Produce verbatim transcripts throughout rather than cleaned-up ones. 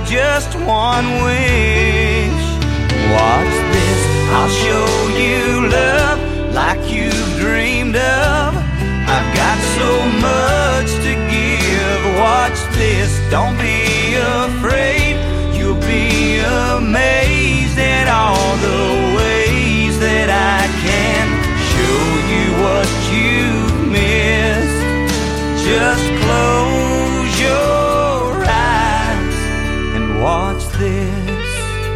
just one wish. Watch this, I'll show you love like you've dreamed of. I've got so much to give. Watch this, don't be afraid. You'll be amazed at all the ways that I can show you what you've missed. Just close your eyes and watch this.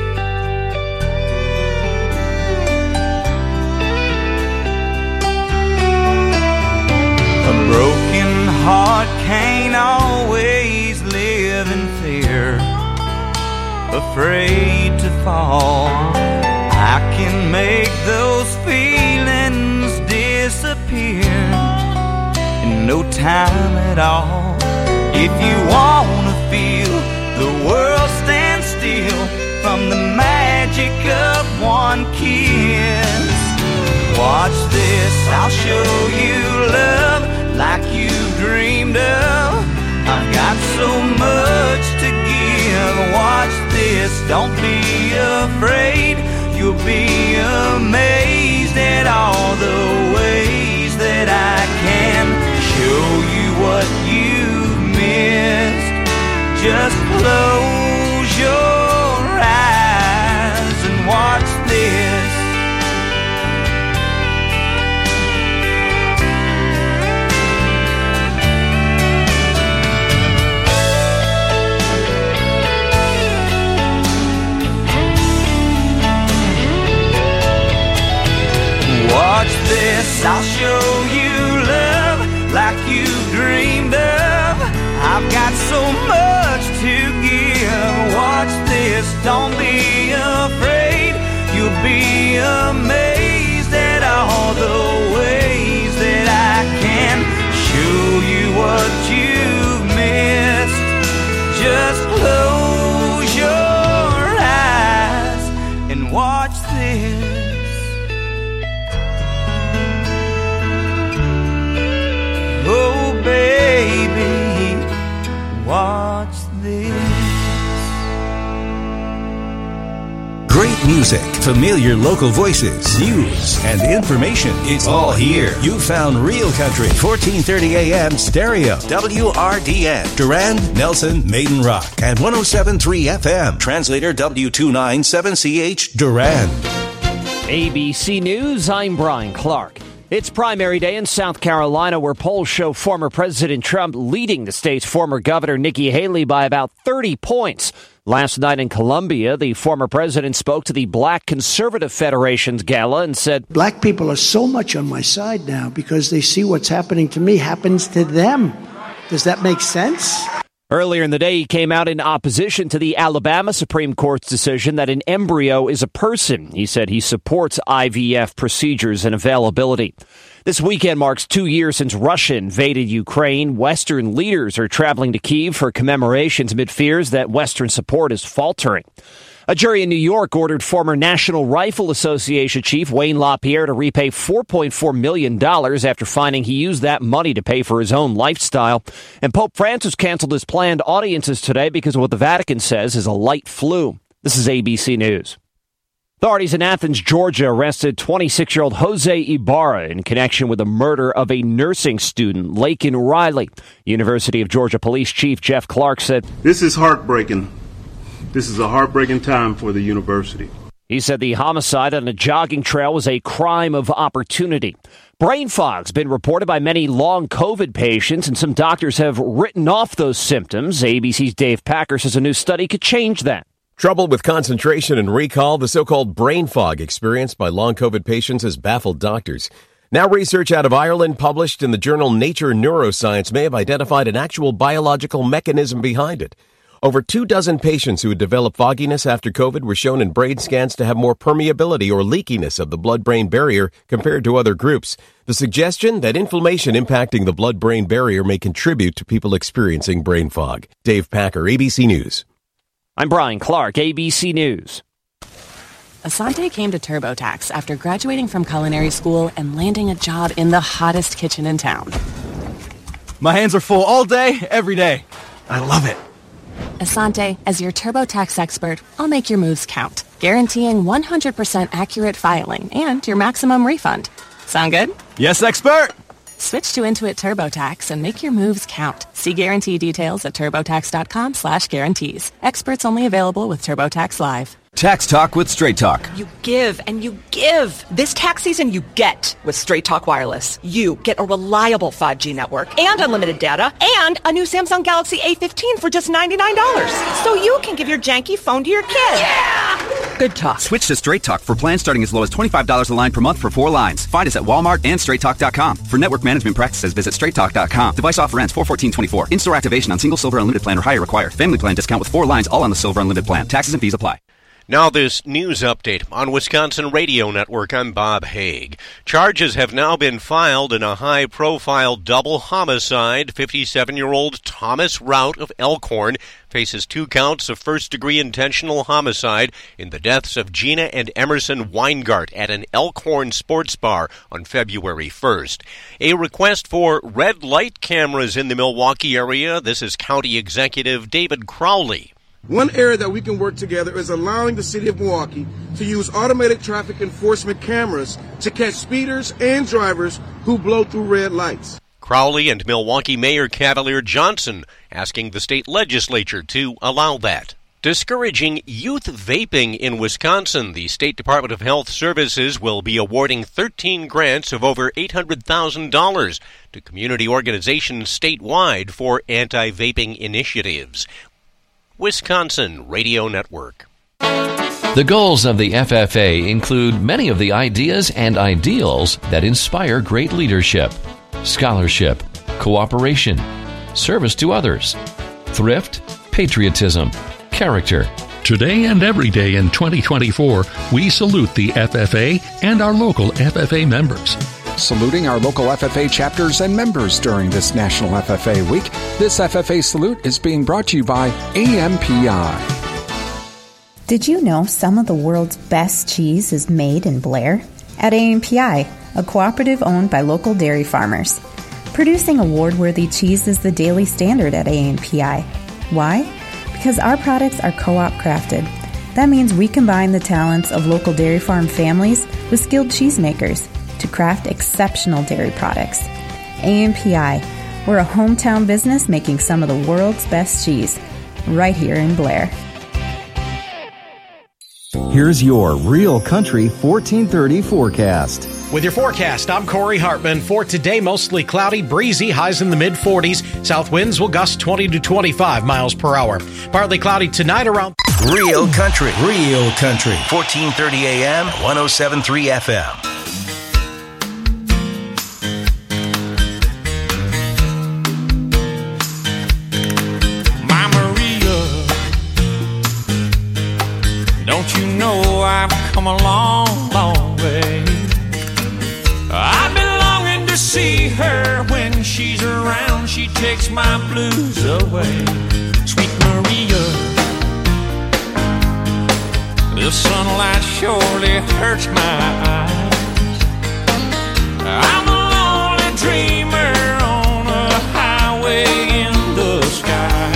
A broken heart can't always live in fear, afraid to fall. I can make those feelings disappear in no time at all. If you wanna feel the world stand still from the magic of one kiss, watch this, I'll show you love like you dreamed of. I've got so much to give. Watch this, don't be afraid. You'll be amazed at all the ways that I can show you what you've missed. Just close your eyes and watch this. Watch this, I'll show you love like you dreamed of. I've got so much to give. Watch this, don't be afraid. You'll be amazed at all the ways that I can show you what you've missed. Just close your eyes and watch this. Oh, baby, watch this. Great music, familiar local voices, news, and information. It's all here. You found Real Country, fourteen thirty A M stereo, W R D N, Durand, Nelson, Maiden Rock, and one oh seven point three F M. Translator W two ninety-seven C H, Durand. A B C News, I'm Brian Clark. It's primary day in South Carolina, where polls show former President Trump leading the state's former governor, Nikki Haley, by about thirty points. Last night in Columbia, the former president spoke to the Black Conservative Federation's gala and said, "Black people are so much on my side now because they see what's happening to me happens to them." Does that make sense? Earlier in the day, he came out in opposition to the Alabama Supreme Court's decision that an embryo is a person. He said he supports I V F procedures and availability. This weekend marks two years since Russia invaded Ukraine. Western leaders are traveling to Kyiv for commemorations amid fears that Western support is faltering. A jury in New York ordered former National Rifle Association chief Wayne LaPierre to repay four point four million dollars after finding he used that money to pay for his own lifestyle. And Pope Francis canceled his planned audiences today because of what the Vatican says is a light flu. This is A B C News. Authorities in Athens, Georgia, arrested twenty-six-year-old Jose Ibarra in connection with the murder of a nursing student, Laken Riley. University of Georgia Police Chief Jeff Clark said, "This is heartbreaking. This is a heartbreaking time for the university." He said the homicide on a jogging trail was a crime of opportunity. Brain fog's been reported by many long COVID patients, and some doctors have written off those symptoms. A B C's Dave Packer says a new study could change that. Trouble with concentration and recall, the so-called brain fog experienced by long COVID patients, has baffled doctors. Now research out of Ireland published in the journal Nature Neuroscience may have identified an actual biological mechanism behind it. Over two dozen patients who had developed fogginess after COVID were shown in brain scans to have more permeability or leakiness of the blood-brain barrier compared to other groups. The suggestion that inflammation impacting the blood-brain barrier may contribute to people experiencing brain fog. Dave Packer, A B C News. I'm Brian Clark, A B C News. Asante came to TurboTax after graduating from culinary school and landing a job in the hottest kitchen in town. My hands are full all day, every day. I love it. Asante, as your TurboTax expert, I'll make your moves count, guaranteeing one hundred percent accurate filing and your maximum refund. Sound good? Yes, expert! Switch to Intuit TurboTax and make your moves count. See guarantee details at TurboTax.com slash guarantees. Experts only available with TurboTax Live. Tax Talk with Straight Talk. You give and you give. This tax season you get with Straight Talk Wireless. You get a reliable five G network and unlimited data and a new Samsung Galaxy A fifteen for just ninety-nine dollars. So you can give your janky phone to your kid. Yeah! Good talk. Switch to Straight Talk for plans starting as low as twenty-five dollars a line per month for four lines. Find us at Walmart and straight talk dot com. For network management practices, visit straight talk dot com. Device offer ends four fourteen twenty-four. In-store activation on single silver unlimited plan or higher required. Family plan discount with four lines all on the silver unlimited plan. Taxes and fees apply. Now this news update on Wisconsin Radio Network. I'm Bob Haig. Charges have now been filed in a high-profile double homicide. fifty-seven-year-old Thomas Rout of Elkhorn faces two counts of first-degree intentional homicide in the deaths of Gina and Emerson Weingart at an Elkhorn sports bar on February first. A request for red light cameras in the Milwaukee area. This is County Executive David Crowley. One area that we can work together is allowing the city of Milwaukee to use automated traffic enforcement cameras to catch speeders and drivers who blow through red lights. Crowley and Milwaukee Mayor Cavalier Johnson asking the state legislature to allow that. Discouraging youth vaping in Wisconsin, the State Department of Health Services will be awarding thirteen grants of over eight hundred thousand dollars to community organizations statewide for anti-vaping initiatives. Wisconsin Radio Network. The goals of the F F A include many of the ideas and ideals that inspire great leadership: scholarship, cooperation, service to others, thrift, patriotism, character. Today and every day in twenty twenty-four, we salute the F F A and our local F F A members. Saluting our local F F A chapters and members during this National F F A Week. This F F A Salute is being brought to you by A M P I. Did you know some of the world's best cheese is made in Blair? At A M P I, a cooperative owned by local dairy farmers. Producing award-worthy cheese is the daily standard at A M P I. Why? Because our products are co-op crafted. That means we combine the talents of local dairy farm families with skilled cheesemakers to craft exceptional dairy products. A M P I, we're a hometown business making some of the world's best cheese, right here in Blair. Here's your Real Country fourteen thirty forecast. With your forecast, I'm Corey Hartman. For today, mostly cloudy, breezy, highs in the mid forties. South winds will gust twenty to twenty-five miles per hour. Partly cloudy tonight around... Real Country, Real Country, fourteen thirty A M, one oh seven point three F M. Don't you know I've come a long, long way? I've been longing to see her. When she's around, she takes my blues away. Sweet Maria, the sunlight surely hurts my eyes. I'm a lonely dreamer on a highway in the sky.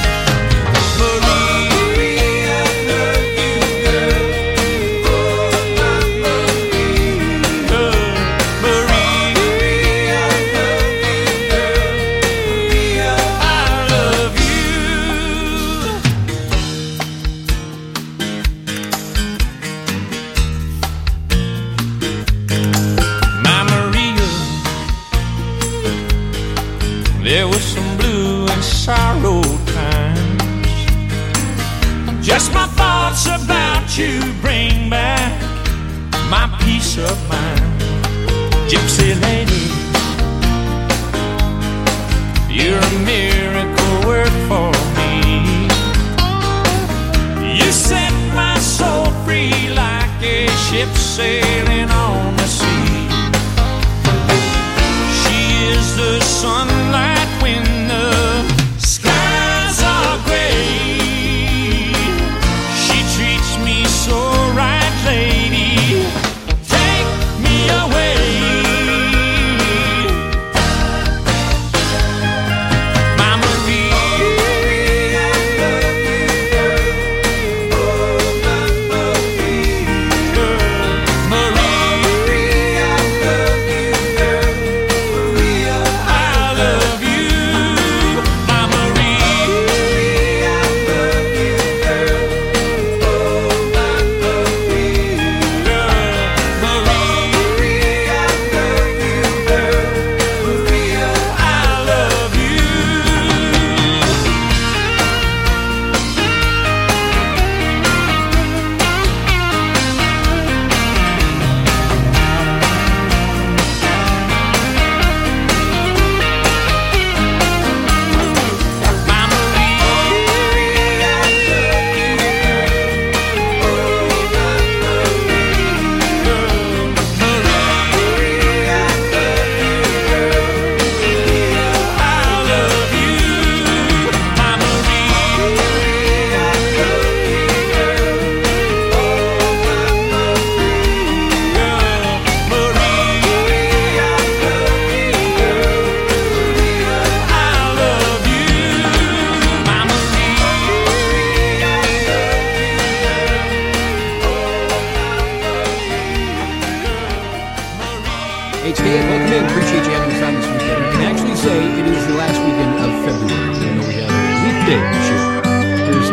There was some blue and sorrow times. Just my thoughts about you bring back my peace of mind. Gypsy lady, you're a miracle work for me. You set my soul free like a ship sailing on the sea. She is the sunlight when the skies are gray. She treats me so right, lady. Take me away.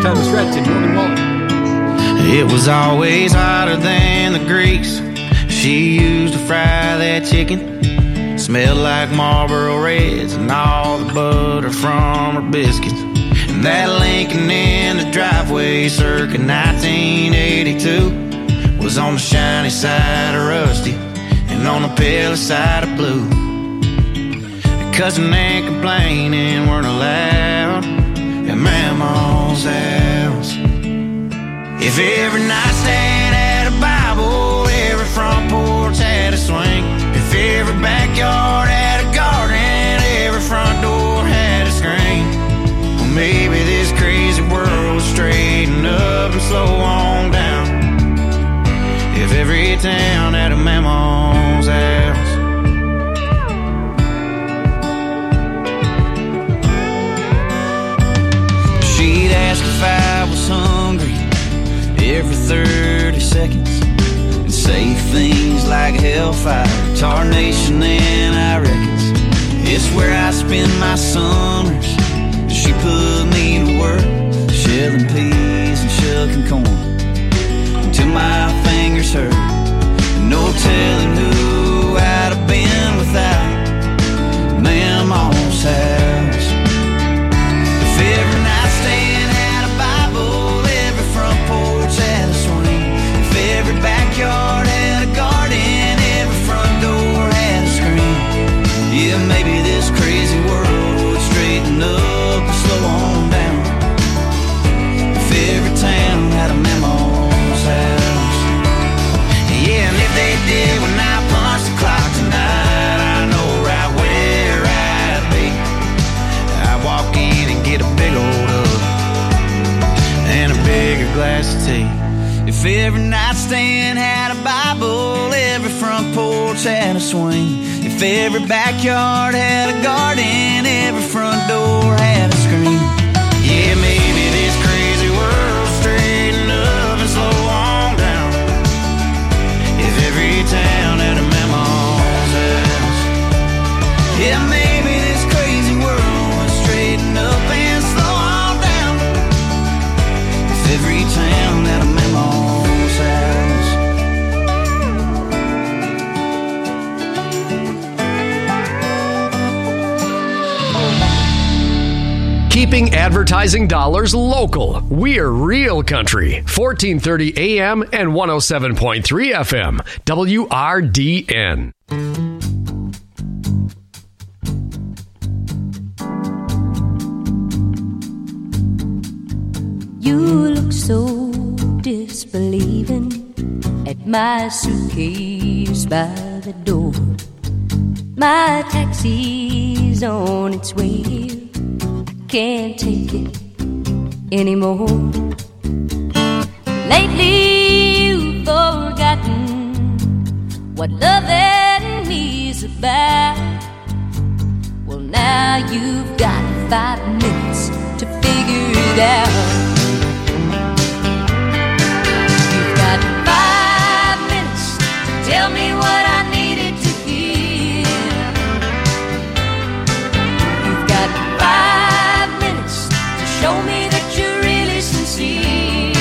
down the stretch in Morgan Wallen. It was always hotter than the grease she used to fry that chicken. Smelled like Marlboro Reds and all the butter from her biscuits. And that Lincoln in the driveway circa nineteen eighty-two was on the shiny side of rusty and on the pale side of blue. Cussing and complaining weren't allowed at Mama's house. If every nightstand had a Bible, every front porch had a swing. If every backyard had a garden, every front door had a screen. Well, maybe this crazy world would straighten up and slow on down if every town had a Mama's house. She'd ask if I was hungry every thirty seconds and say things like hellfire, tarnation, and I reckons it's where I spend my summers. She put me to work shelling peas and shucking corn until my fingers hurt. No telling who I'd have been without Mama's house. If every nightstand had a Bible, every front porch had a swing. If every backyard had a garden, every front door had a screen. Yeah, maybe this crazy world would straighten up and slow on down if every town had a Mama's house. Yeah, and if they did when I punch the clock tonight, I know right where I'd be. I'd walk in and get a big old hug and a bigger glass of tea. If every nightstand had a Bible, every front porch had a swing. If every backyard had a garden, every front door had a screen. Yeah, maybe this crazy world straighten up and slow on down if every town had a Mama's house. Yeah, maybe this crazy world would straighten up and slow on down if every town had a Mama's house. Keeping advertising dollars local. We're Real Country. fourteen thirty A M and one oh seven point three F M. W R D N. You look so disbelieving at my suitcase by the door. My taxi's on its way here. Can't take it anymore. Lately you've forgotten what loving me's about. Well, now you've got five minutes to figure it out. You've got five minutes to tell me what I needed to hear. You've got five show me that you're really sincere.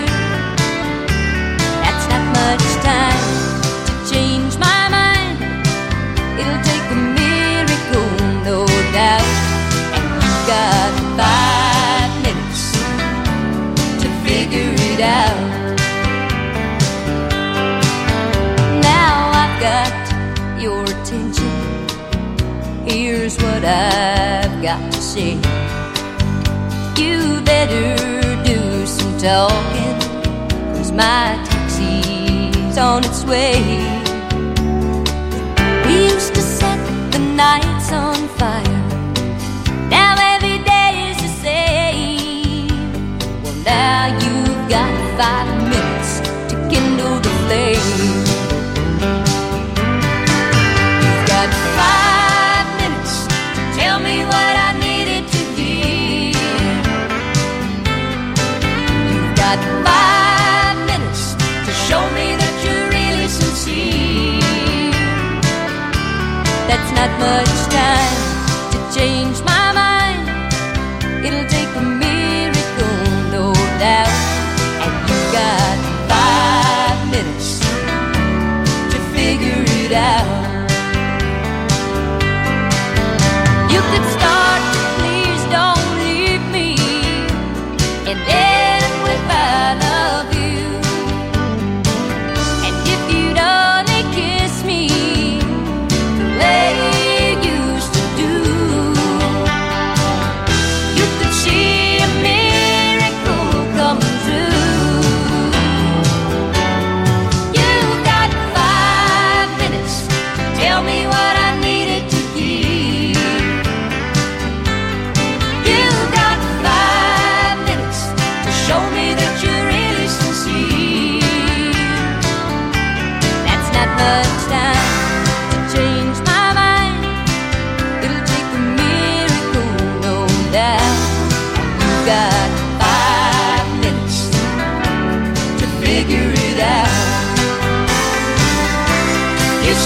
That's not much time to change my mind. It'll take a miracle, no doubt. And you've got five minutes to figure it out. Now I've got your attention. Here's what I've got to say. You better do some talking, 'cause my taxi's on its way. We used to set the nights on fire. Now every day is the same. Well, now you've got five minutes to kindle the flame. You've got five minutes to tell me what I needed to hear. Got five minutes to show me that you're really sincere. That's not much time to change my mind. It'll take a miracle, no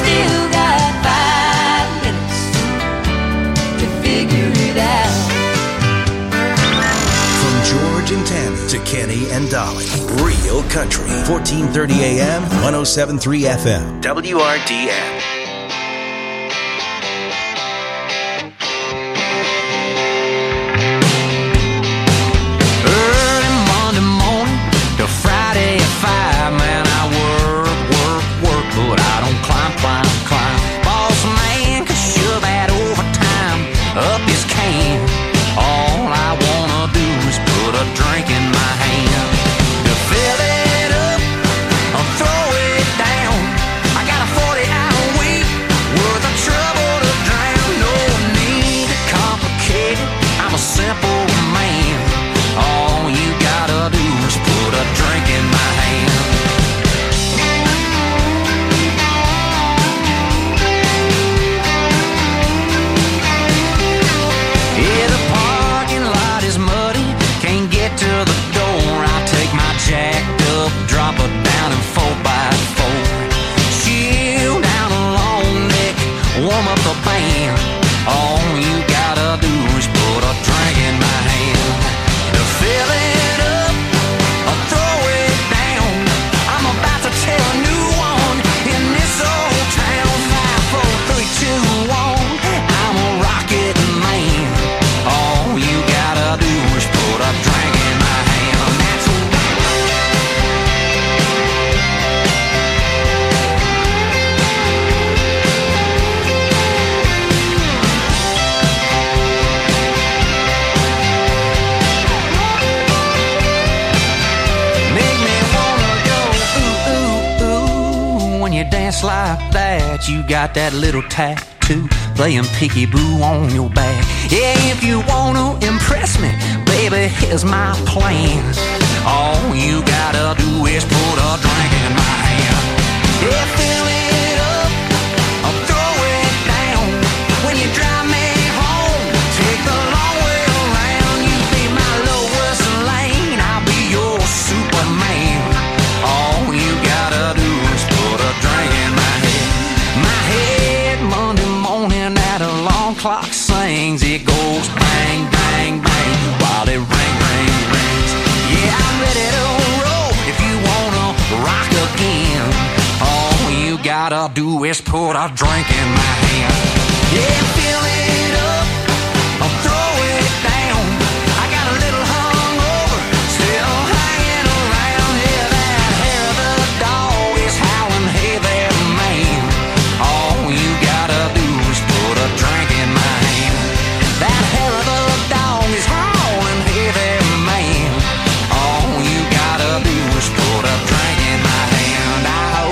still got five minutes to figure it out. From George and Tammy to Kenny and Dolly, Real Country, fourteen thirty A M, one oh seven point three F M, W R D N. Friday at five, man, I work, work, work, but I don't climb, climb, climb. Boss man can shove that overtime up his can. All I wanna do is put a drink in my hand. To fill it up or throw it down. I got a forty-hour week worth of trouble to drown. No need to complicate it, I'm a simple man. All you gotta do is put a drink in my hand. Yeah, the parking lot is muddy, can't get to the door. I take my jacked up, drop her down in four by four. Chill down a long neck, warm up the band. All you gotta do is put a drink in my hand. To fill it up or throw it down, I'm about to tell a new one in this old town. Five, four, three, two, one, I'm a rocket man. All you gotta do is put a drink in my hand. And that's you dance like that, you got that little tattoo playing peekaboo on your back. Yeah, if you wanna impress me, baby, here's my plan. All you gotta do is put a drink in my hand. Yeah, fill it up or throw it down. When you drive me home, take the long way around. You be my Lois Lane, I'll be your Superman. All you gotta do is put a drink in my head. My head Monday morning at alarm clock sings. It goes bang, bang, bang while it ring, ring, rings. Yeah, I'm ready to roll if you wanna rock again. All you gotta do is put a drink in my hand. Yeah, fill it up or throw it down. I got a little hungover, still hanging around. Yeah, that hair of the dog is howling, hey there, man. All you gotta do is put a drink in my hand. That hair of the dog is howling, hey there, man. All you gotta do is put a drink in my hand. Ah,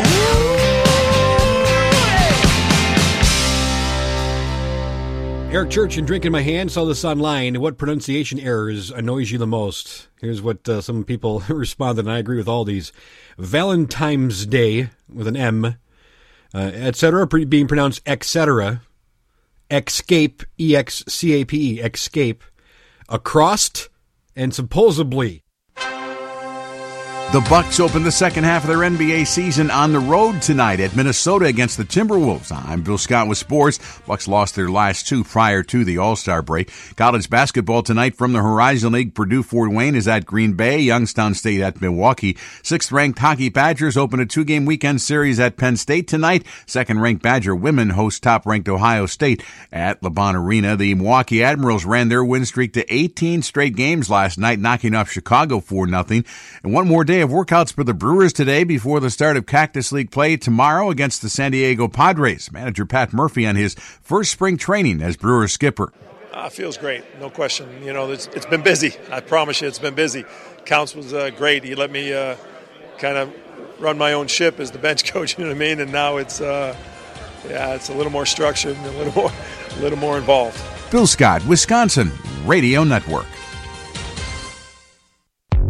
Eric Church and Drink in My Hand. Saw this online. What pronunciation errors annoys you the most? Here's what uh, some people responded, and I agree with all these. Valentine's Day with an M, uh, et cetera, pre- being pronounced et cetera. Escape, E X C A P E, escape. Across and supposedly. The Bucks open the second half of their N B A season on the road tonight at Minnesota against the Timberwolves. I'm Bill Scott with sports. Bucks lost their last two prior to the All-Star break. College basketball tonight from the Horizon League. Purdue-Fort Wayne is at Green Bay. Youngstown State at Milwaukee. Sixth-ranked Hockey Badgers open a two-game weekend series at Penn State tonight. Second-ranked Badger women host top-ranked Ohio State at LeBron Arena. The Milwaukee Admirals ran their win streak to eighteen straight games last night, knocking off Chicago four nothing. And one more day of workouts for the Brewers today before the start of Cactus League play tomorrow against the San Diego Padres. Manager Pat Murphy on his first spring training as Brewers skipper. Uh, feels great, no question. You know, it's, it's been busy. I promise you, it's been busy. Counts was uh, great. He let me uh, kind of run my own ship as the bench coach. You know what I mean? And now it's, uh, yeah, it's a little more structured and a little more, a little more involved. Bill Scott, Wisconsin Radio Network.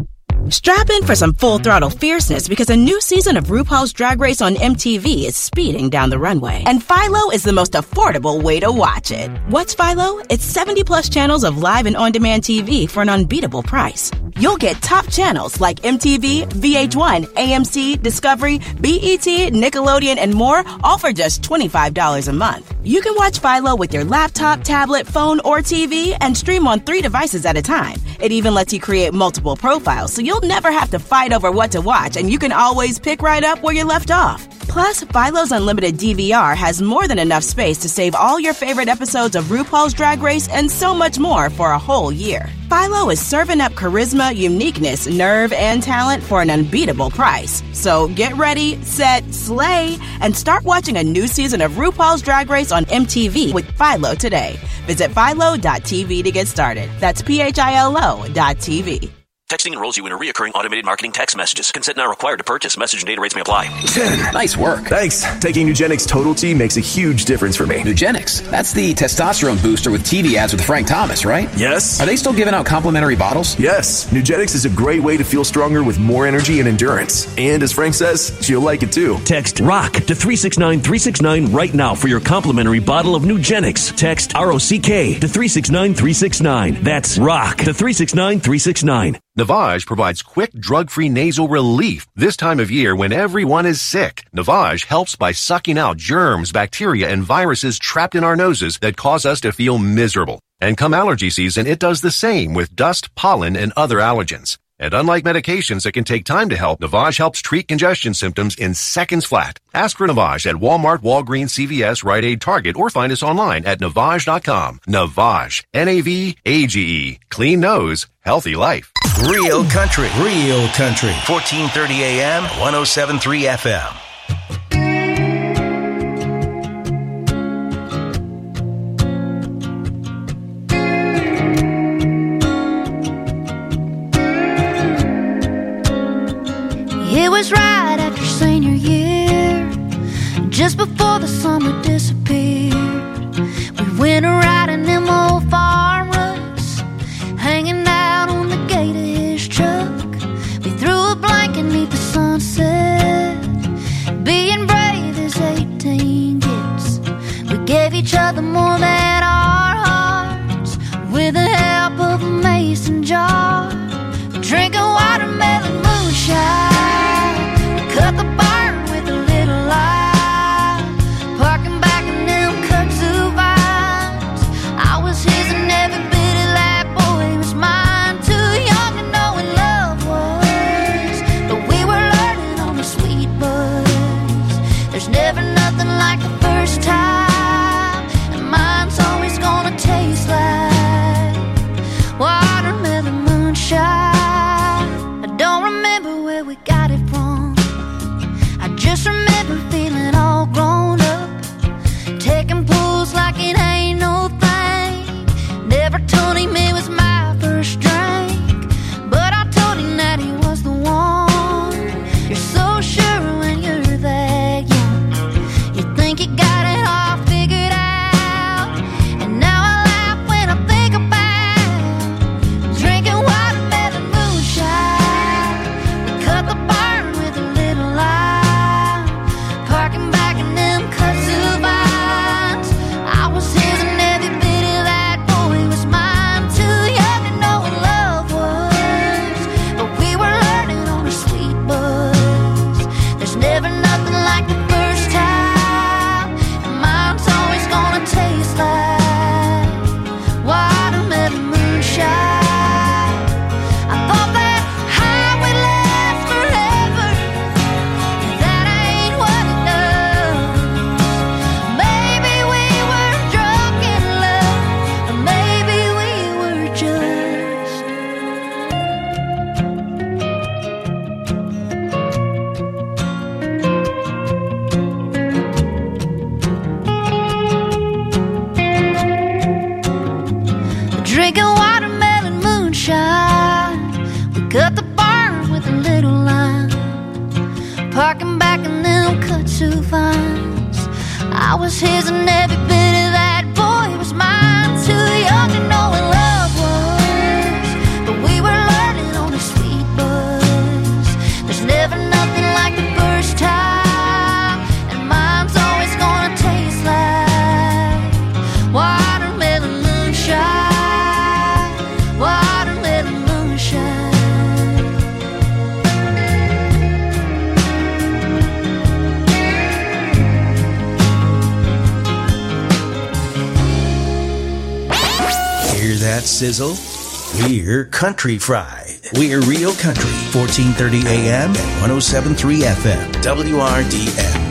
Strap in for some full-throttle fierceness because a new season of RuPaul's Drag Race on M T V is speeding down the runway. And Philo is the most affordable way to watch it. What's Philo? It's seventy plus channels of live and on-demand T V for an unbeatable price. You'll get top channels like M T V, V H one, A M C, Discovery, B E T, Nickelodeon, and more, all for just twenty-five dollars a month. You can watch Philo with your laptop, tablet, phone, or T V and stream on three devices at a time. It even lets you create multiple profiles, so you'll never have to fight over what to watch, and you can always pick right up where you left off. Plus, Philo's unlimited D V R has more than enough space to save all your favorite episodes of RuPaul's Drag Race and so much more for a whole year. Philo is serving up charisma, uniqueness, nerve, and talent for an unbeatable price. So get ready, set, slay, and start watching a new season of RuPaul's Drag Race on M T V with Philo today. Visit philo dot t v to get started. That's P H I L O dot T V. Texting enrolls you in a recurring automated marketing text messages. Consent not required to purchase. Message and data rates may apply. ten. Nice work. Thanks. Taking Nugenix Total T makes a huge difference for me. Nugenix? That's the testosterone booster with T V ads with Frank Thomas, right? Yes. Are they still giving out complimentary bottles? Yes. Nugenix is a great way to feel stronger with more energy and endurance. And as Frank says, you'll like it too. Text ROCK to three six nine three six nine right now for your complimentary bottle of Nugenix. Text R O C K to three six nine three six nine. That's ROCK to three six nine three six nine. Navage provides quick, drug-free nasal relief this time of year when everyone is sick. Navage helps by sucking out germs, bacteria, and viruses trapped in our noses that cause us to feel miserable. And come allergy season, it does the same with dust, pollen, and other allergens. And unlike medications that can take time to help, Navage helps treat congestion symptoms in seconds flat. Ask for Navage at Walmart, Walgreens, C V S, Rite Aid, Target, or find us online at Navage dot com. Navage. N A V A G E. Clean nose, healthy life. Real country. Real country. fourteen thirty A M, one oh seven point three F M. It was right after senior year, just before the summer disappeared. We went riding them old farm ruts, hanging out on the gate of his truck. We threw a blanket beneath the sunset, being brave as eighteen gets. We gave each other more than our hearts, with the help of a mason jar, drinking watermelon moonshine. Cut the barn with a little light, parking back in them kudzu vines. I was his and every bit of that boy was mine. Too young to know what love was, but we were learning on the sweet buzz. There's never nothing like the first time, and mine's always gonna taste like watermelon moonshine. I don't remember where we got it from, just remember feeling all grown up, taking pulls like it ain't no thing. Never told him it was my first drink, but I told him that he was the one. You're so sure when you're that young, you think you got it all figured out. And now I laugh when I think about drinking watermelon moonshine. We cut the barn with a little light, parking back in them kudzu vines. I was his and every bit of that boy was mine. Too young to know what love was, but we were learning on a sweet buzz. There's never nothing like the first time, and mine's always gonna taste like watermelon moonshine. I thought that high would last forever, that ain't what it does. Maybe we were drunk in love, or maybe we were just drinking watermelon moonshine. We cut the barn with a little line, parking back in them kudzu vines. I was his and every bit of that boy was mine. Too young to know what love was, but we were learning on a sweet buzz. Hear that sizzle? We're Country Fried. We're Real Country, fourteen thirty A M and one oh seven point three F M, W R D N.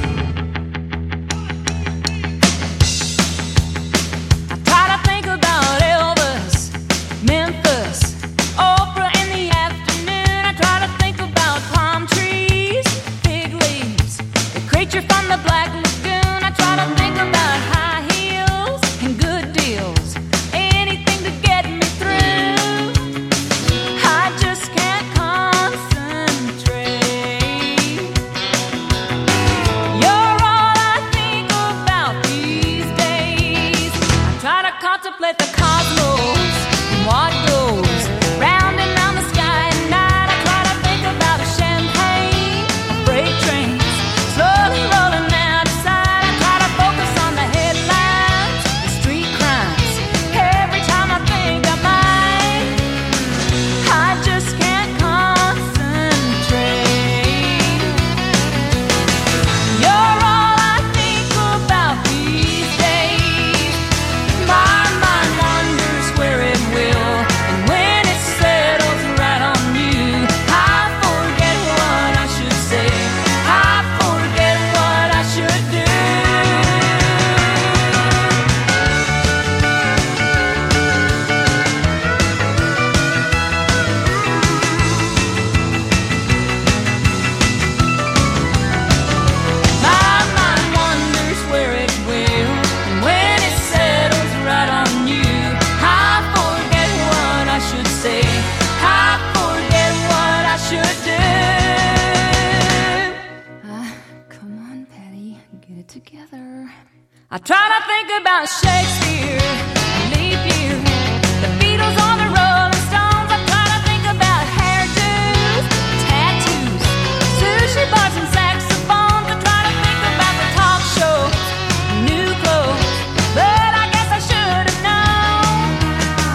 I try to think about Shakespeare, leap year, the Beatles or the Rolling Stones. I try to think about hairdos, tattoos, sushi bars and saxophones. I try to think about the talk shows, new clothes, but I guess I should have known.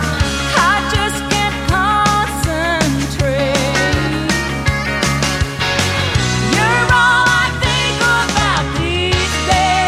I just can't concentrate. You're all I think about these days.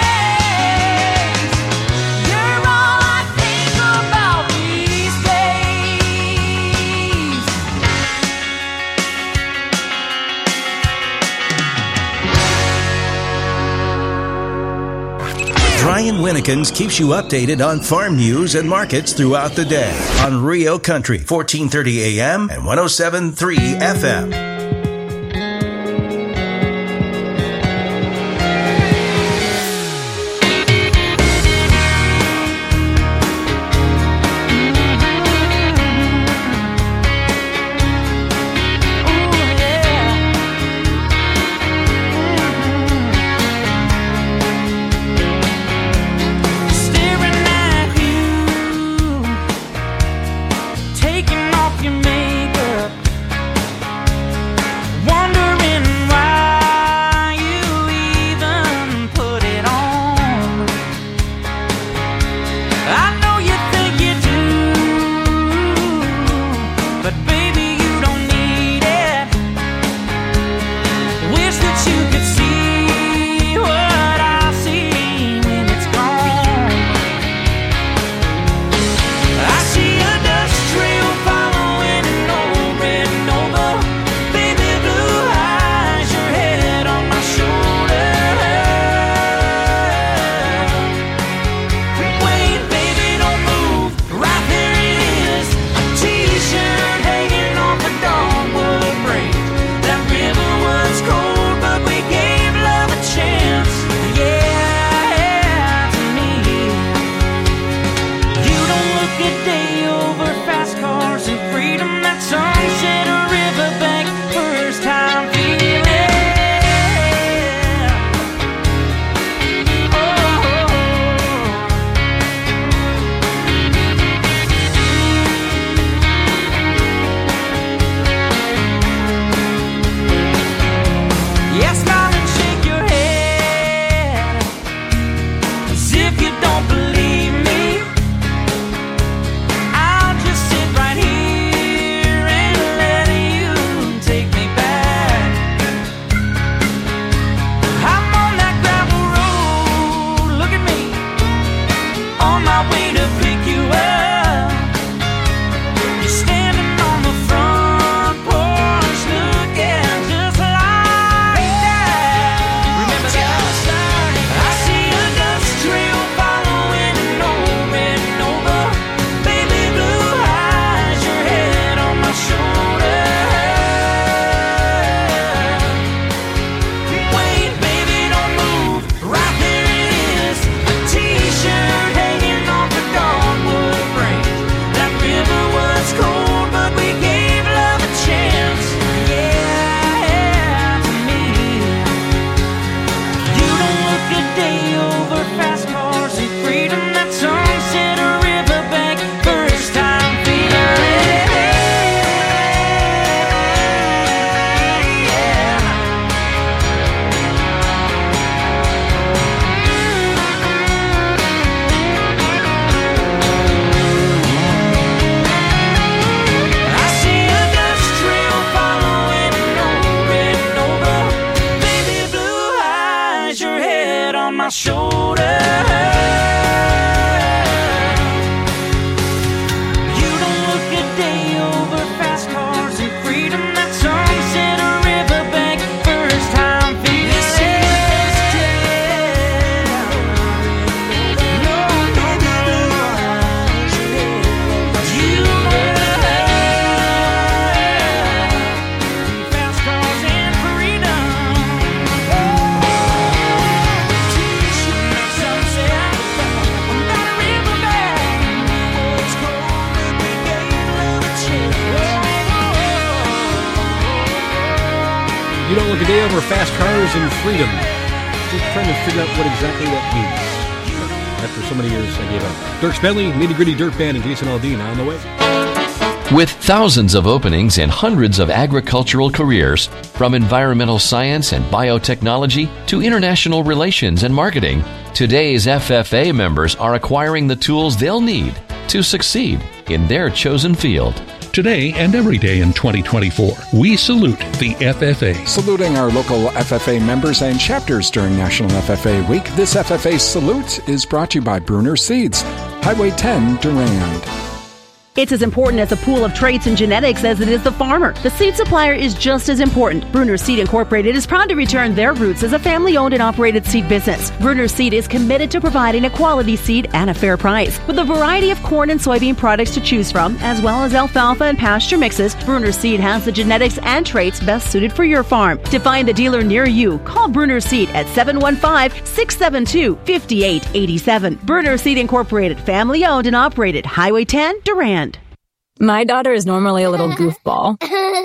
Brian Winnekins keeps you updated on farm news and markets throughout the day on Rio Country, fourteen thirty A M and one oh seven point three F M. If you don't believe me, I We don't look a day over fast cars and freedom. Just trying to figure out what exactly that means. After so many years, I gave up. Dirk Bentley, Nitty Gritty Dirt Band, and Jason Aldean on the way. With thousands of openings and hundreds of agricultural careers, from environmental science and biotechnology to international relations and marketing, today's F F A members are acquiring the tools they'll need to succeed in their chosen field. Today and every day in twenty twenty-four, we salute the F F A. Saluting our local F F A members and chapters during National F F A Week, this F F A Salute is brought to you by Bruner Seeds, Highway ten, Durand. It's as important as a pool of traits and genetics as it is the farmer. The seed supplier is just as important. Bruner Seed Incorporated is proud to return their roots as a family-owned and operated seed business. Bruner Seed is committed to providing a quality seed and a fair price. With a variety of corn and soybean products to choose from, as well as alfalfa and pasture mixes, Bruner Seed has the genetics and traits best suited for your farm. To find the dealer near you, call Bruner Seed at seven one five, six seven two, five eight eight seven. Bruner Seed Incorporated, family-owned and operated, Highway ten, Durand. My daughter is normally a little goofball,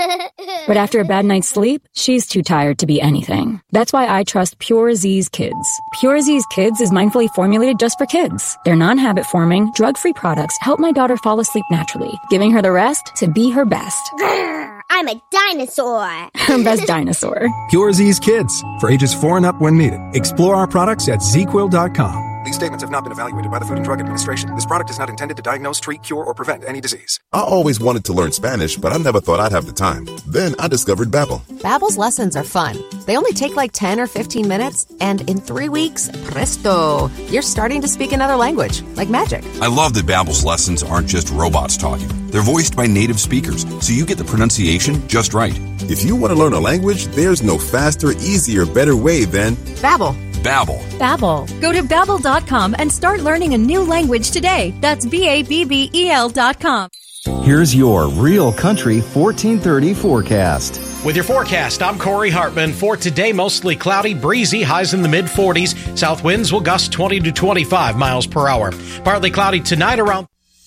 but after a bad night's sleep, she's too tired to be anything. That's why I trust Pure Z's Kids. Pure Z's Kids is mindfully formulated just for kids. Their non-habit forming, drug-free products help my daughter fall asleep naturally, giving her the rest to be her best. I'm a dinosaur. Her best dinosaur. Pure Z's Kids, for ages four and up when needed. Explore our products at z quill dot com. These statements have not been evaluated by the Food and Drug Administration. This product is not intended to diagnose, treat, cure, or prevent any disease. I always wanted to learn Spanish, but I never thought I'd have the time. Then I discovered Babbel. Babbel's lessons are fun. They only take like ten or fifteen minutes, and in three weeks, presto, you're starting to speak another language, like magic. I love that Babbel's lessons aren't just robots talking. They're voiced by native speakers, so you get the pronunciation just right. If you want to learn a language, there's no faster, easier, better way than Babbel. Babbel. Babbel. Go to babbel dot com and start learning a new language today. That's B A B B E L dot com. Here's your Real Country fourteen thirty forecast. With your forecast, I'm Corey Hartman. For today, mostly cloudy, breezy, highs in the mid forties. South winds will gust twenty to twenty-five miles per hour. Partly cloudy tonight around.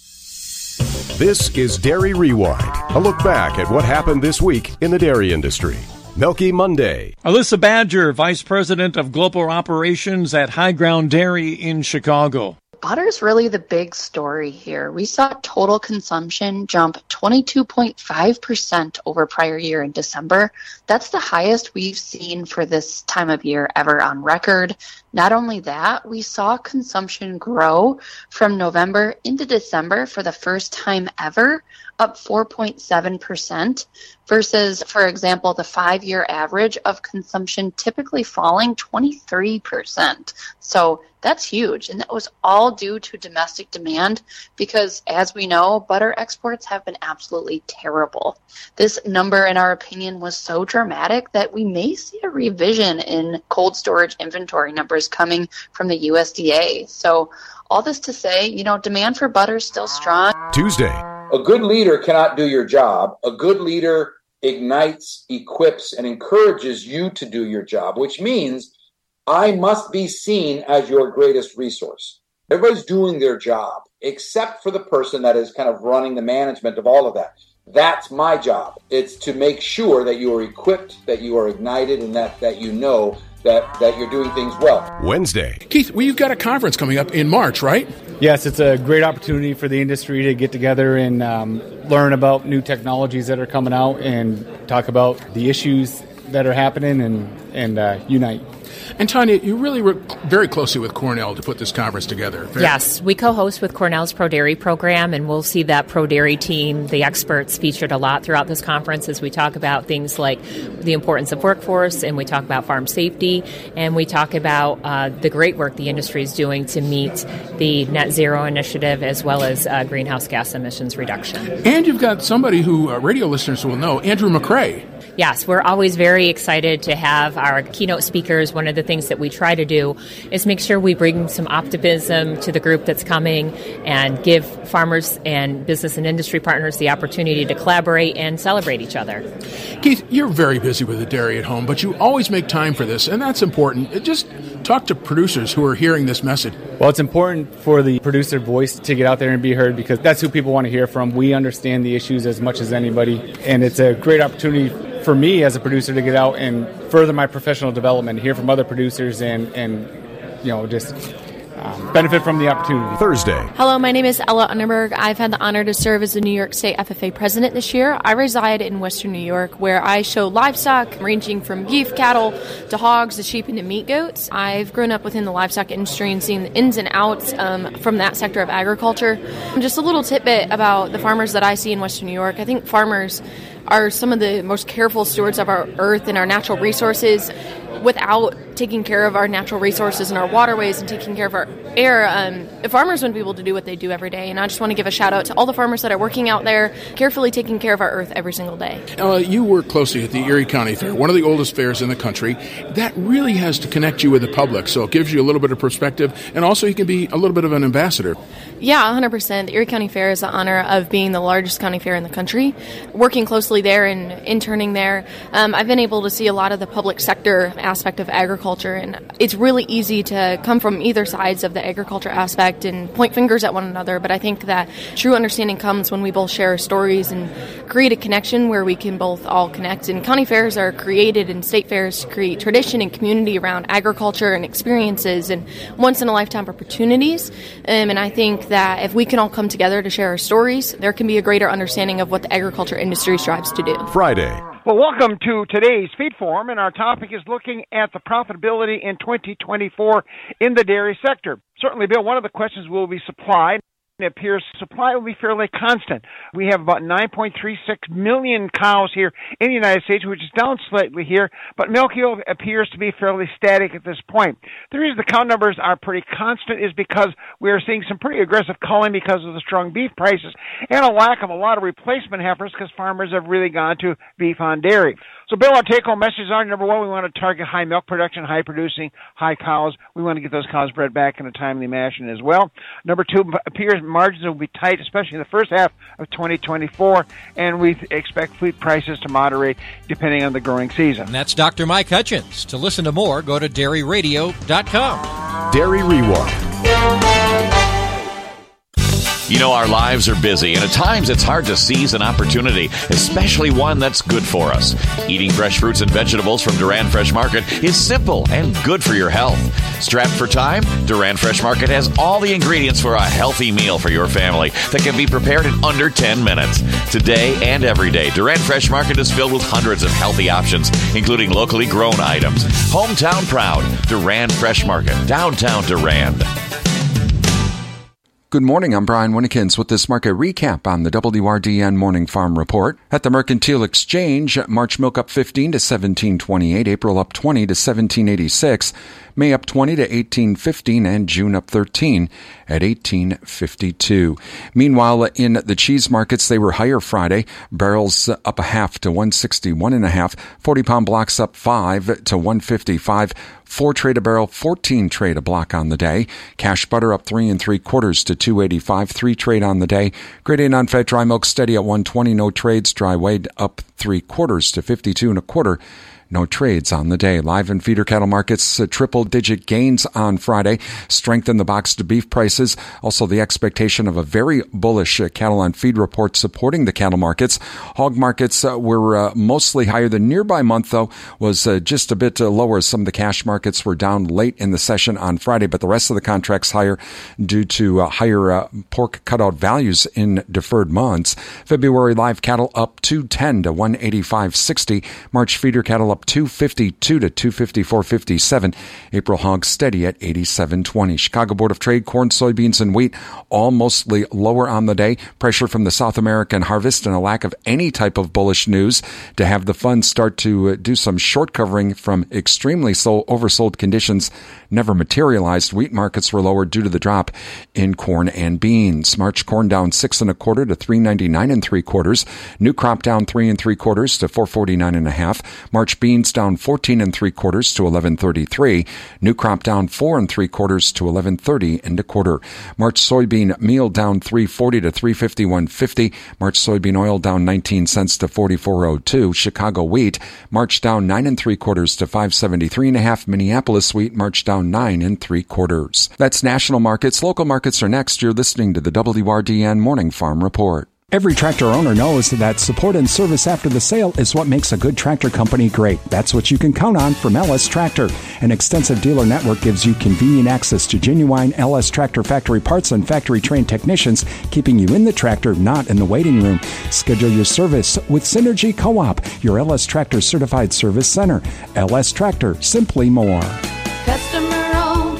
This is Dairy Rewind, a look back at what happened this week in the dairy industry. Milky Monday. Alyssa Badger, Vice President of Global Operations at High Ground Dairy in Chicago. Butter's really the big story here. We saw total consumption jump twenty-two point five percent over prior year in December. That's the highest we've seen for this time of year ever on record. Not only that, we saw consumption grow from November into December for the first time ever, up four point seven percent versus, for example, the five-year average of consumption typically falling twenty-three percent. So that's huge, and that was all due to domestic demand because, as we know, butter exports have been absolutely terrible. This number, in our opinion, was so dramatic that we may see a revision in cold storage inventory numbers coming from the U S D A. So all this to say, you know, demand for butter is still strong. Tuesday. A good leader cannot do your job. A good leader ignites, equips, and encourages you to do your job, which means I must be seen as your greatest resource. Everybody's doing their job, except for the person that is kind of running the management of all of that. That's my job. It's to make sure that you are equipped, that you are ignited, and that, that you know that, that you're doing things well. Wednesday. Keith, well, you've got a conference coming up in March, right? Yes, it's a great opportunity for the industry to get together and um, learn about new technologies that are coming out and talk about the issues that are happening and, and uh, unite. And Tanya, you really work very closely with Cornell to put this conference together. Fair? Yes, we co-host with Cornell's Pro Dairy program, and we'll see that Pro Dairy team, the experts, featured a lot throughout this conference as we talk about things like the importance of workforce, and we talk about farm safety, and we talk about uh, the great work the industry is doing to meet the net zero initiative as well as uh, greenhouse gas emissions reduction. And you've got somebody who uh, radio listeners will know, Andrew McCrae. Yes, we're always very excited to have our keynote speakers. One of the things that we try to do is make sure we bring some optimism to the group that's coming and give farmers and business and industry partners the opportunity to collaborate and celebrate each other. Keith, you're very busy with the dairy at home, but you always make time for this, and that's important. Just talk to producers who are hearing this message. Well, it's important for the producer voice to get out there and be heard because that's who people want to hear from. We understand the issues as much as anybody, and it's a great opportunity for me as a producer to get out and further my professional development, hear from other producers, and, and you know, just um, benefit from the opportunity. Thursday. Hello, my name is Ella Underberg. I've had the honor to serve as the New York State F F A president this year. I reside in Western New York, where I show livestock ranging from beef, cattle, to hogs, to sheep, and to meat goats. I've grown up within the livestock industry and seen the ins and outs um, from that sector of agriculture. Just a little tidbit about the farmers that I see in Western New York. I think farmers are some of the most careful stewards of our earth and our natural resources. Without taking care of our natural resources and our waterways and taking care of our air, um, farmers wouldn't be able to do what they do every day. And I just want to give a shout out to all the farmers that are working out there, carefully taking care of our earth every single day. Uh, you work closely at the Erie County Fair, one of the oldest fairs in the country. That really has to connect you with the public, so it gives you a little bit of perspective, and also you can be a little bit of an ambassador. Yeah, one hundred percent. The Erie County Fair is the honor of being the largest county fair in the country. Working closely there and interning there, um, I've been able to see a lot of the public sector aspect of agriculture, and it's really easy to come from either sides of the agriculture aspect and point fingers at one another, but I think that true understanding comes when we both share our stories and create a connection where we can both all connect. And county fairs are created and state fairs to create tradition and community around agriculture and experiences and once-in-a-lifetime opportunities, um, and I think that if we can all come together to share our stories, there can be a greater understanding of what the agriculture industry strives to do. Friday. Well, welcome to today's Feed Forum, and our topic is looking at the profitability in twenty twenty-four in the dairy sector. Certainly, Bill, one of the questions will be supply. It appears supply will be fairly constant. We have about nine point three six million cows here in the United States, which is down slightly here, but milk yield appears to be fairly static at this point. The reason the cow numbers are pretty constant is because we are seeing some pretty aggressive culling because of the strong beef prices and a lack of a lot of replacement heifers because farmers have really gone to beef on dairy. So, Bill, our take-home messages are, number one, we want to target high milk production, high producing, high cows. We want to get those cows bred back in a timely fashion as well. Number two, appears margins will be tight, especially in the first half of twenty twenty-four, and we expect feed prices to moderate depending on the growing season. And that's Doctor Mike Hutchins. To listen to more, go to dairy radio dot com. Dairy Rewind. You know, our lives are busy, and at times it's hard to seize an opportunity, especially one that's good for us. Eating fresh fruits and vegetables from Duran Fresh Market is simple and good for your health. Strapped for time? Duran Fresh Market has all the ingredients for a healthy meal for your family that can be prepared in under ten minutes. Today and every day, Duran Fresh Market is filled with hundreds of healthy options, including locally grown items. Hometown proud, Duran Fresh Market, downtown Durand. Good morning, I'm Brian Winnikins with this market recap on the W R D N Morning Farm Report. At the Mercantile Exchange, March milk up fifteen to seventeen twenty-eight, April up twenty to seventeen eighty-six, May up twenty to eighteen fifteen, and June up thirteen at eighteen fifty-two. Meanwhile, in the cheese markets, they were higher Friday. Barrels up a half to one sixty-one and a half, forty pound blocks up five to one fifty-five, four trade a barrel, fourteen trade a block on the day. Cash butter up three and three quarters to two eighty-five, three trade on the day. Grade A non-fat dry milk steady at one twenty, no trades. Dry weighed up three quarters to fifty-two and a quarter. No trades on the day. Live and feeder cattle markets, uh, triple-digit gains on Friday. Strength in the boxed beef prices. Also, the expectation of a very bullish uh, cattle on feed report supporting the cattle markets. Hog markets uh, were uh, mostly higher. The nearby month, though, was uh, just a bit uh, lower. Some of the cash markets were down late in the session on Friday, but the rest of the contracts higher due to uh, higher uh, pork cutout values in deferred months. February live cattle up two ten to one eighty-five sixty. March feeder cattle up two fifty-two to two fifty-four fifty-seven. April hogs steady at eighty-seven twenty. Chicago Board of Trade, corn, soybeans, and wheat all mostly lower on the day. Pressure from the South American harvest and a lack of any type of bullish news to have the funds start to do some short covering from extremely sold, oversold conditions never materialized. Wheat markets were lower due to the drop in corn and beans. March corn down six and a quarter to three ninety-nine and three quarters. New crop down three and three quarters to four forty-nine and a half. March beans down fourteen and three quarters to eleven thirty-three. New crop down four and three quarters to eleven thirty and a quarter. March soybean meal down three forty to three fifty-one fifty. March soybean oil down nineteen cents to forty-four oh two. Chicago wheat March down nine and three quarters to five seventy-three and a half. Minneapolis wheat March down nine and three quarters. That's national markets. Local markets are next. You're listening to the W R D N Morning Farm Report. Every tractor owner knows that support and service after the sale is what makes a good tractor company great. That's what you can count on from L S Tractor. An extensive dealer network gives you convenient access to genuine L S Tractor factory parts and factory-trained technicians, keeping you in the tractor, not in the waiting room. Schedule your service with Synergy Co-op, your L S Tractor certified service center. L S Tractor, simply more. Customer-owned,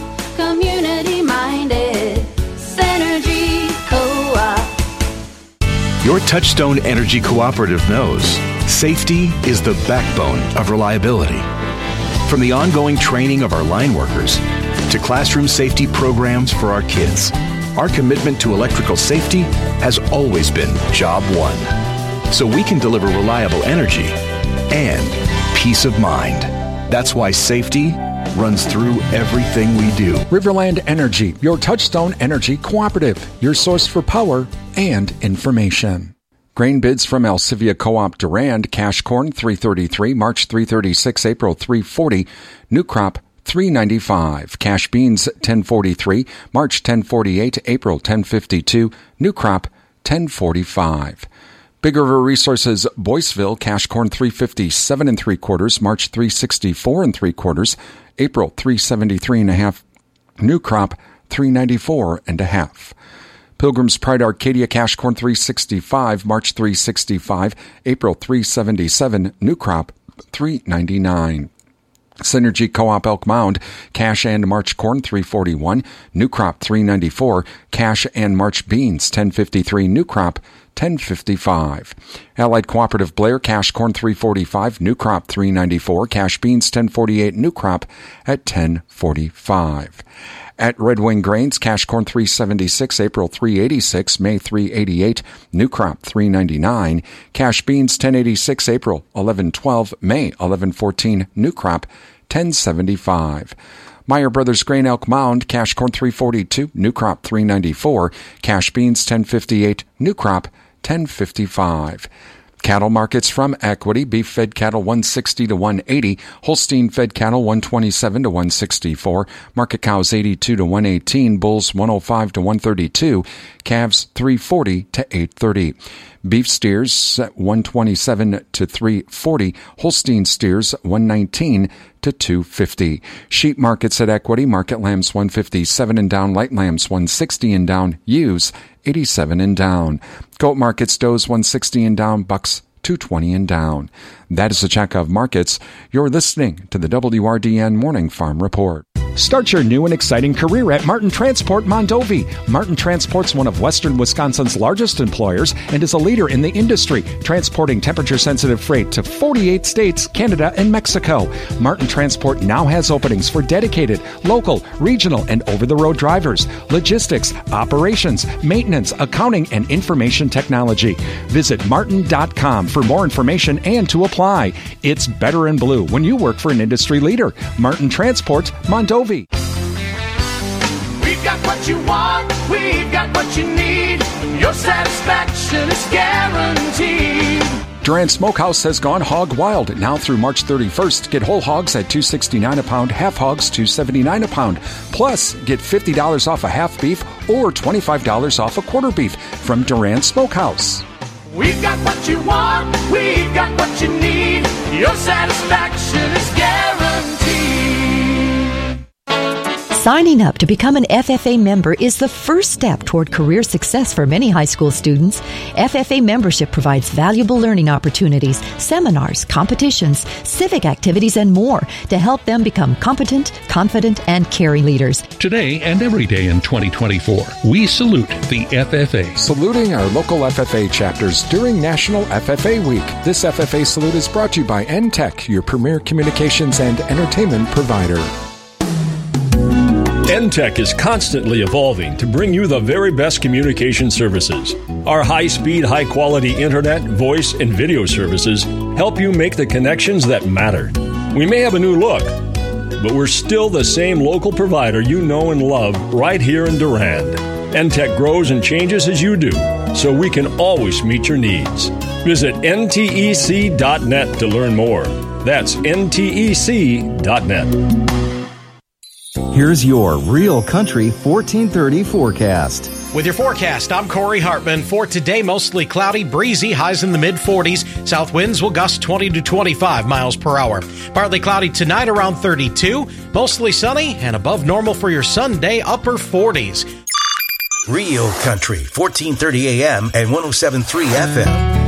community-minded, Synergy Co-op. Your Touchstone Energy Cooperative knows safety is the backbone of reliability. From the ongoing training of our line workers to classroom safety programs for our kids, our commitment to electrical safety has always been job one. So we can deliver reliable energy and peace of mind. That's why safety runs through everything we do. Riverland Energy, your Touchstone Energy Cooperative, your source for power and information. Grain bids from Alcivia Co-op Durand, cash corn three thirty-three, March three thirty-six, April three forty, new crop three ninety-five, cash beans ten forty-three, March ten forty-eight, April ten fifty-two, new crop ten forty-five. Big River Resources Boyceville, cash corn three fifty-seven and three quarters, March three sixty-four and three quarters, April three seventy-three and a half, new crop three ninety-four and a half. Pilgrim's Pride Arcadia, cash corn three sixty-five, March three sixty-five, April three seventy-seven, new crop three ninety-nine. Synergy Co-op Elk Mound, cash and March corn three forty-one, new crop three ninety-four, cash and March beans ten fifty-three, new crop ten fifty-five. Allied Cooperative Blair, cash corn three forty-five, new crop three ninety-four, cash beans ten forty-eight, new crop at ten forty-five. At Red Wing Grains, cash corn three seventy-six, April three eighty-six, May three eighty-eight, new crop three ninety-nine, cash beans ten eighty-six, April eleven twelve, May eleven fourteen, new crop ten seventy-five. Meyer Brothers Grain Elk Mound, cash corn three forty-two, new crop three ninety-four, cash beans ten fifty-eight, new crop ten fifty-five. Cattle markets from Equity: beef fed cattle one sixty to one eighty, Holstein fed cattle one twenty-seven to one sixty-four, market cows eighty-two to one eighteen, bulls one oh five to one thirty-two, calves three forty to eight thirty. Beef steers one twenty-seven to three forty, Holstein steers one nineteen to two fifty. Sheep markets at Equity: market lambs one fifty-seven and down, light lambs one sixty and down, ewes eighty-seven and down. Goat markets: does one sixty and down, bucks two twenty and down. That is a check of markets. You're listening to the W R D N Morning Farm Report. Start your new and exciting career at Martin Transport Mondovi. Martin Transport's one of Western Wisconsin's largest employers and is a leader in the industry, transporting temperature-sensitive freight to forty-eight states, Canada, and Mexico. Martin Transport now has openings for dedicated, local, regional, and over-the-road drivers, logistics, operations, maintenance, accounting, and information technology. Visit martin dot com for more information and to apply. It's better in blue when you work for an industry leader. Martin Transport Mondovi. We've got what you want, we've got what you need. Your satisfaction is guaranteed. Durand Smokehouse has gone hog wild. Now through March thirty-first, get whole hogs at two sixty-nine a pound, half hogs two seventy-nine a pound. Plus, get fifty dollars off a half beef or twenty-five dollars off a quarter beef from Durand Smokehouse. We've got what you want, we've got what you need. Your satisfaction is guaranteed. Signing up to become an F F A member is the first step toward career success for many high school students. F F A membership provides valuable learning opportunities, seminars, competitions, civic activities, and more to help them become competent, confident, and caring leaders. Today and every day in twenty twenty-four, we salute the F F A. Saluting our local F F A chapters during National F F A Week. This F F A salute is brought to you by N Tech, your premier communications and entertainment provider. N Tech is constantly evolving to bring you the very best communication services. Our high-speed, high-quality internet, voice, and video services help you make the connections that matter. We may have a new look, but we're still the same local provider you know and love right here in Durand. N Tech grows and changes as you do, so we can always meet your needs. Visit N T E C dot net to learn more. That's N T E C dot net. Here's your Real Country fourteen thirty forecast. With your forecast, I'm Corey Hartman. For today, mostly cloudy, breezy, highs in the mid forties. South winds will gust twenty to twenty-five miles per hour. Partly cloudy tonight around thirty-two. Mostly sunny and above normal for your Sunday, upper forties. Real Country, fourteen thirty A M and one oh seven point three F M.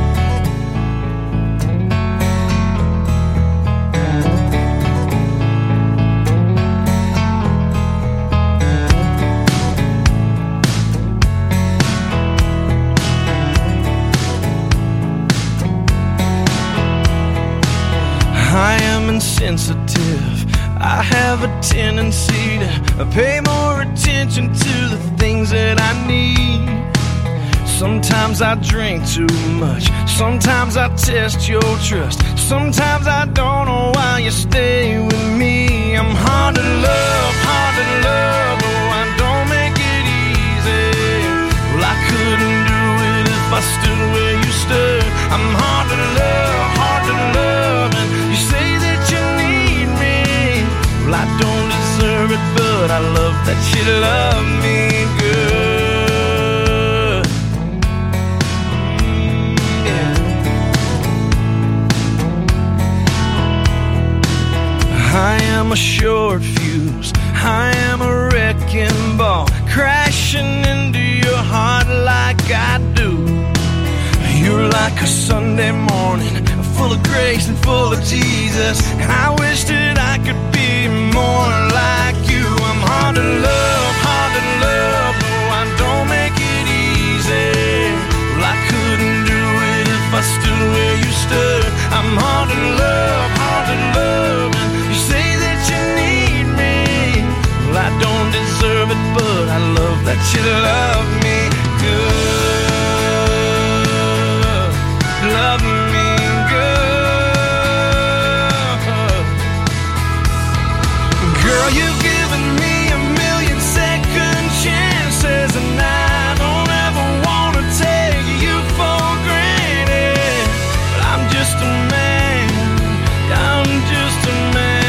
Sensitive. I have a tendency to pay more attention to the things that I need. Sometimes I drink too much. Sometimes I test your trust. Sometimes I don't know why you stay with me. I'm hard to love, hard to love. Oh, I don't make it easy. Well, I couldn't do it if I stood where you stood. I'm hard to love, hard to love. And you say that you need me. Well, I don't deserve it, but I love that you love me good. Mm, yeah. I am a short fuse. I am a wrecking ball, crashing into your heart like I do. You're like a Sunday morning, full of grace and full of Jesus. And I wish that I could be more like you. I'm hard to love, hard to love. No, I don't make it easy. Well, I couldn't do it if I stood where you stood. I'm hard to love, hard to love. And you say that you need me. Well, I don't deserve it, but I love that you love me good. Love me good. Girl, you've given me a million second chances, and I don't ever want to take you for granted. But I'm just a man, I'm just a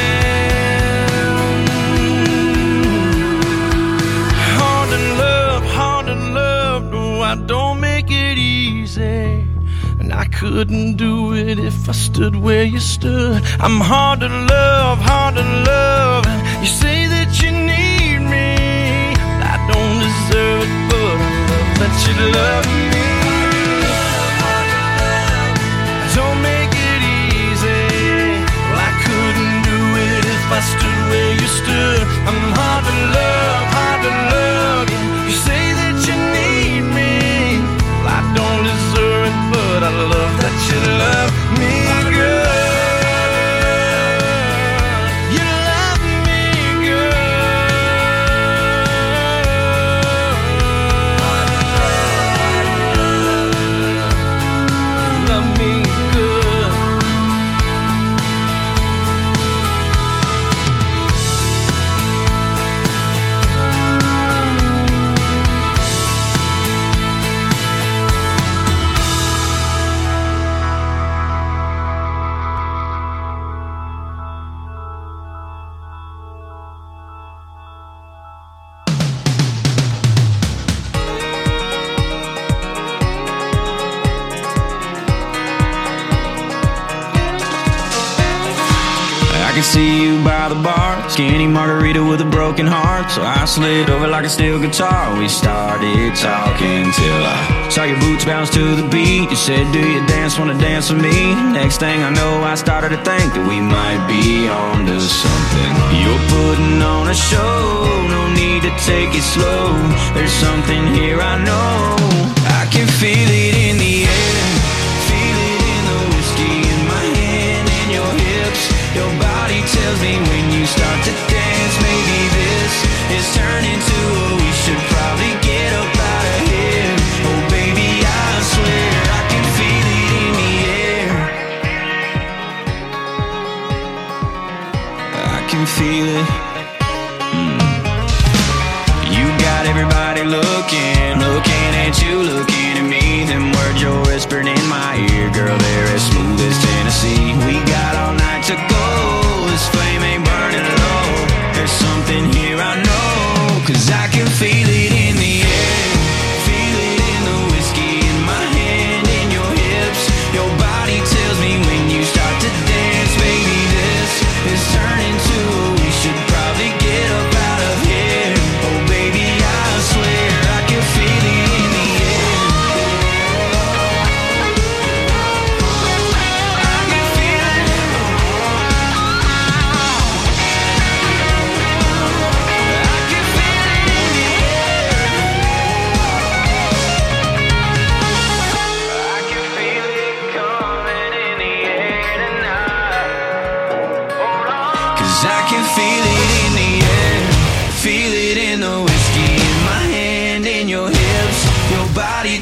man. Hard to love, hard to love. No, I don't make it easy. I couldn't do it if I stood where you stood. I'm hard to love, hard to love. And you say that you need me. I don't deserve it, but I love that you love me. Don't make it easy. Well, I couldn't do it if I stood where you stood. I'm hard to love, hard to love. And you say that you need me. Well, I don't deserve it, but I love that you love me good. You love me good. Love me good. See you by the bar, skinny margarita with a broken heart. So I slid over like a steel guitar. We started talking till I saw your boots bounce to the beat. You said, do you dance, wanna dance with me? Next thing I know, I started to think that we might be on to something. You're putting on a show, no need to take it slow. There's something here I know. I can feel it in the air, feel it in the whiskey in my hand and your hips. Your body tells me when you start to dance, maybe this is turning to a we should probably get up out of here. Oh baby, I swear I can feel it in the air. I can feel it. Mm. You got everybody looking, looking at you, looking at me.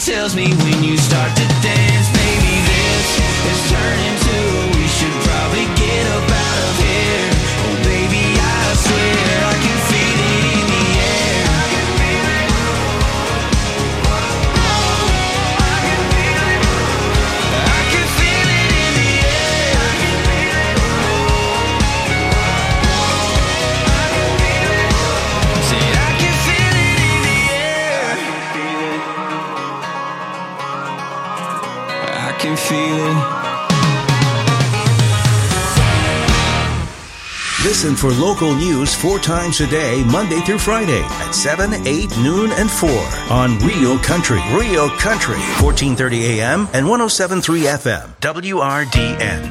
tells me when you start to dance, maybe this is turning to we should probably get up out of here. Oh baby, I swear I can feel it in the air. I can feel it. I can feel it in the air. I can feel it. I can feel it. Said I can feel it in the air. I can feel it. Listen for local news four times a day, Monday through Friday at seven, eight, noon, and four on Real Country. Real Country, fourteen thirty A M and one oh seven point three F M, W R D N.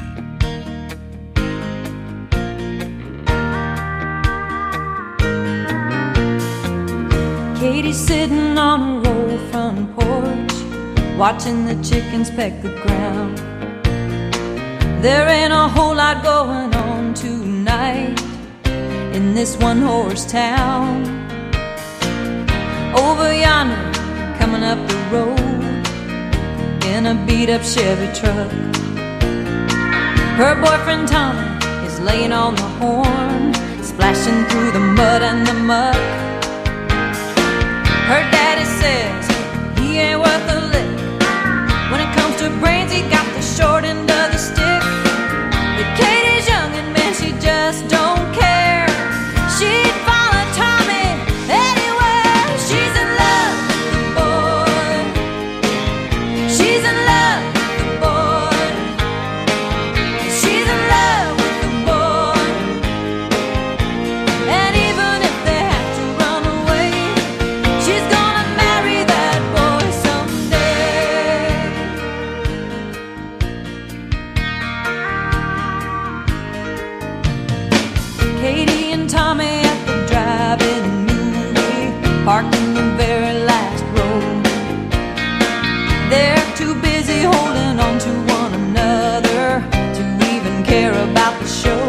Katie's sitting on a roll front porch, watching the chickens peck the ground. There ain't a whole lot going on tonight in this one-horse town. Over yonder, coming up the road in a beat-up Chevy truck, her boyfriend Tommy is laying on the horn, splashing through the mud and the muck. Her daddy says he ain't worth a lick. When it comes to brains, he got the short end of the stick. But Katie's young and man, she just don't care. She'd follow Tommy anywhere. She's in love with the boy. She's in love with the boy. She's in love with the boy. And even if they have to run away, she's gonna marry that boy someday. Katie and Tommy at the drive-in movie, parked in the very last row. They're too busy holding on to one another to even care about the show.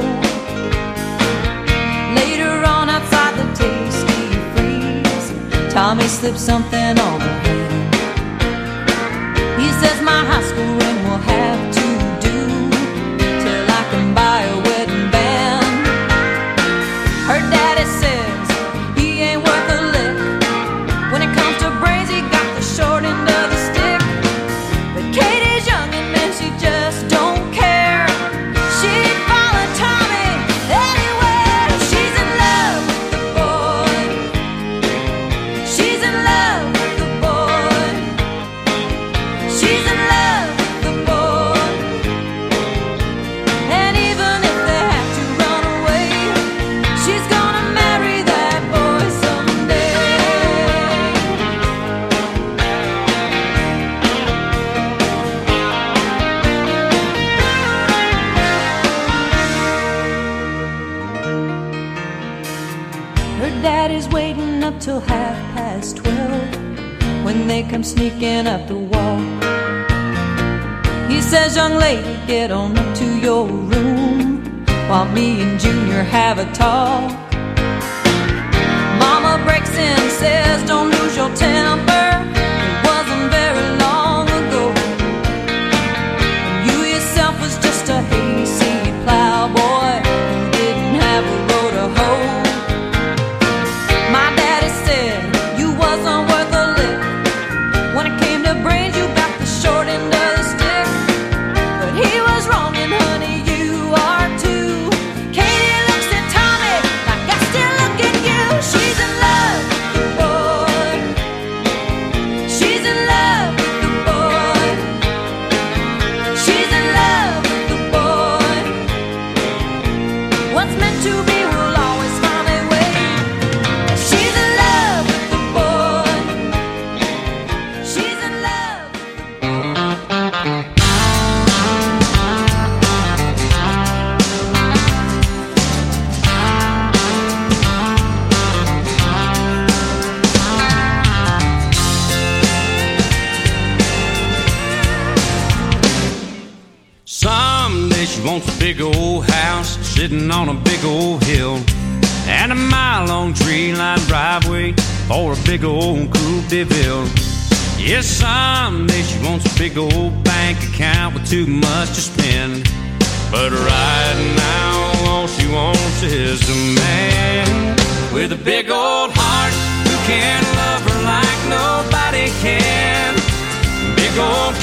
Later on outside the Tasty Freeze, Tommy slips something on her hand. He says my high school ring will have to do till I can buy a wedding band. Her daddy says he ain't worth a lick. When it comes to brains, he got the short end of the stick. But Katie's young and man, she just don't care. She'd follow Tommy anywhere. She's in love with the boy. She's in love with the boy. She's in love with the boy. And even if they have to run away, she's gonna marry that boy someday. Her daddy's waiting up till half past twelve when they come sneaking up the wall. He says, young lady, get on up to your room while me and Junior have a talk. Mama breaks in and says, don't lose your temper. It wasn't very long ago when you yourself was just a hayseed plowboy who didn't have a row to hoe. My daddy said you wasn't worth a lick. When it came to brains, you got the short end of the stick. But he was wrong, and honey, you are too. Katie looks at Tommy like I still look at you. She's in love with the boy. She's in love with the boy. She's in love with the boy. What's meant to be will always find a way. She's in love with the boy. She's in love with the Someday she wants a big old house sitting on a big old hill, and a mile long tree-lined driveway for a big old coupe de ville. Yes, someday she wants a big old bank account with too much to spend. But right now, all she wants is a man with a big old heart who can love her like nobody can. Big old